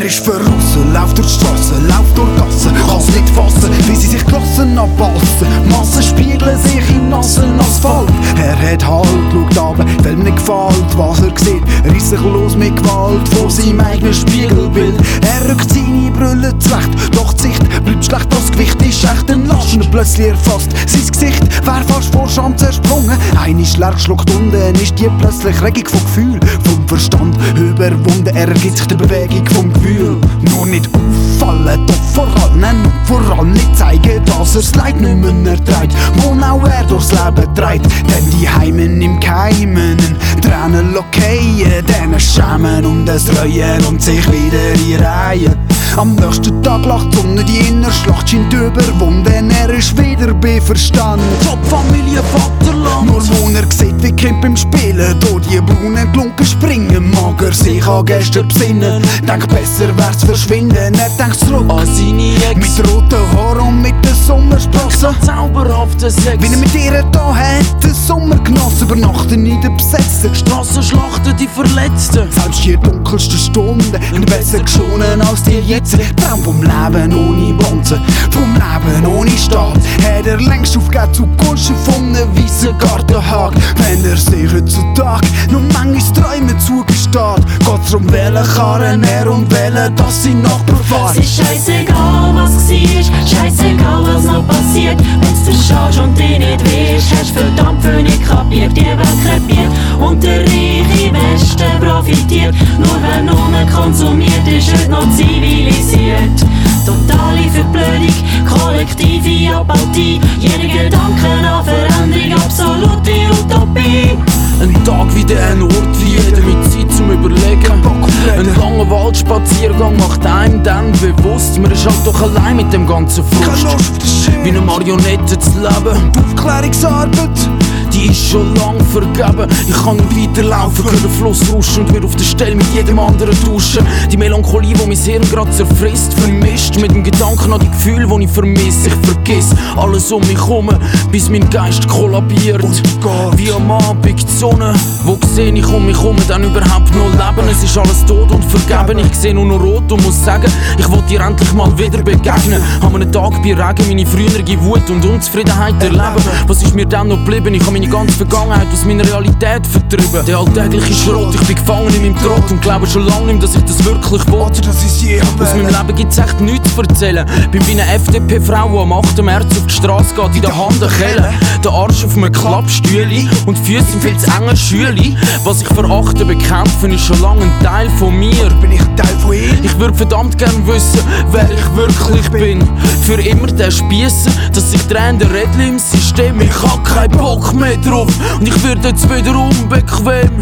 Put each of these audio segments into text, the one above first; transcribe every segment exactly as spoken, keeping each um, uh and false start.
ist verrissen, läuft durch die Strasse, läuft durch Gassen, kann's nicht fassen, wie sie sich Klassen abpassen. Massen spiegeln sich im nassen Asphalt. Er hat Halt, schaut runter, weil ihm nicht gefällt, was er sieht. Er ist sich los mit Gewalt vor seinem eigenen Spiegelbild. Er rückt seine Brille zurecht, doch die Sicht bleibt schlecht, das Gewicht ist echt ein Last. Und plötzlich erfasst sein Gesicht, wär fast vor Scham zersprungen. Eine ist leer geschluckt, unten ist die plötzlich Regung von Gefühl, vom Verstand überwunden. Er ergibt sich der Bewegung vom Gewühl. Nur nicht auffallen, doch vor allem, nein, vor allem nicht zeigen, dass er's Leid nicht mehr erträgt, wo auch er durchs Leben trägt. Denn die Heimen im Keimen, Tränen lockeien, denen schämen und es reuen und sich wieder in Reihen. Am nächsten Tag lacht die Sonne, die Innerschlacht scheint überwunden. Er ist wieder bei Verstand. Job, Familie, Vaterland. Nur wo er sieht, wie Kind beim Spielen durch die braunen Glunken springen, mag er sich an gestern besinnen. Denkt, besser wär's verschwinden. Er denkt zurück an seine Ex mit roten Haaren und mit den Sommersprossen. Zauberhaften Sex, wie er mit ihr da hat, den Sommer genossen, übernachten in der besetzten Strassen schlachten die Verletzten. Selbst die dunkelsten Stunden sind besser geschonen als die jetzt. Traum vom Leben ohne Bonzen, vom Leben ohne Staat, hat er längst aufgegeben zugunsten von einem weissen Gartenhag. Wenn er sich heutzutage noch manches Träume zugesteht, geht's darum, welche Karren er und welche, dass sein Nachbar fährt. Es ist scheissegal, was war, scheissegal, was noch passiert. Wenn's du schaust und dich nicht weisst, hast verdammt viel nicht kapiert. Die Welt krepiert und der reiche Westen profitiert. Nur wer nur konsumiert, ist heute noch zivilisiert. Totale Verblödung, kollektive Apathie, jeder Gedanke an Veränderung, absolute Utopie. Ein Tag wie der, ein Ort wie jeder, mit Zeit zum Überlegen. Ein langer Waldspaziergang macht einem dann bewusst, man ist halt doch allein mit dem ganzen Frust. Wie eine Marionette zu leben. Die Aufklärungsarbeit, die ist schon lang vergeben. Ich kann nicht weiterlaufen, höre den Fluss rauschen und würde auf der Stelle mit jedem anderen tauschen. Die Melancholie, die mein Hirn grad zerfrisst, vermischt mit dem Gedanken an die Gefühle, die ich vermisse. Ich vergiss alles um mich herum, bis mein Geist kollabiert. Wie am Abend die Sonne, wo seh ich um mich herum dann überhaupt noch leben. Es ist alles tot und vergeben, ich seh nur noch rot und muss sagen, ich will dir endlich mal wieder begegnen. An einem Tag bei Regen meine frühere Wut und Unzufriedenheit erleben. Was ist mir dann noch geblieben? Ich habe meine ganze Vergangenheit aus meiner Realität vertrieben. Der alltägliche Schrott, ich bin gefangen in meinem Trott und glaube schon lange nicht, dass ich das wirklich will. Aus meinem Leben gibt's echt nichts zu erzählen. Bin wie eine F D P-Frau, die am achten März auf die Straße geht, in der Hand eine Kelle. Der Arsch auf einem Klappstühli und die Füße in viel zu engen Schüli. Was ich verachte, bekämpfen, ist schon lange ein Teil von mir. Bin ich ein Teil von ihm? Ich würde verdammt gern wissen, wer ich wirklich bin. Für immer der Spiessen, dass sich drehende Rädchen im System. Ich hab keinen Bock mehr drauf und ich werde jetzt wieder unbequem.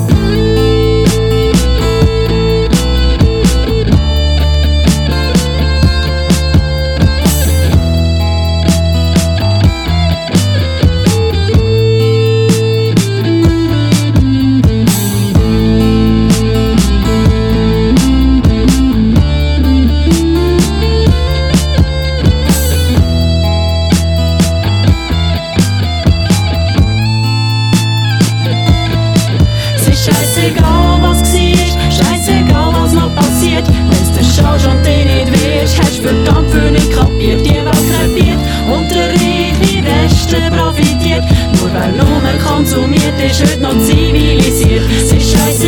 Scheissegal, was war, scheissegal, was noch passiert. Wenn's du schaust und dich nicht weisst, hast verdammt viel nicht kapiert. Die Welt krepiert und der reiche Westen profitiert. Nur wer nur konsumiert, ist heute noch zivilisiert. Es ist scheissegal.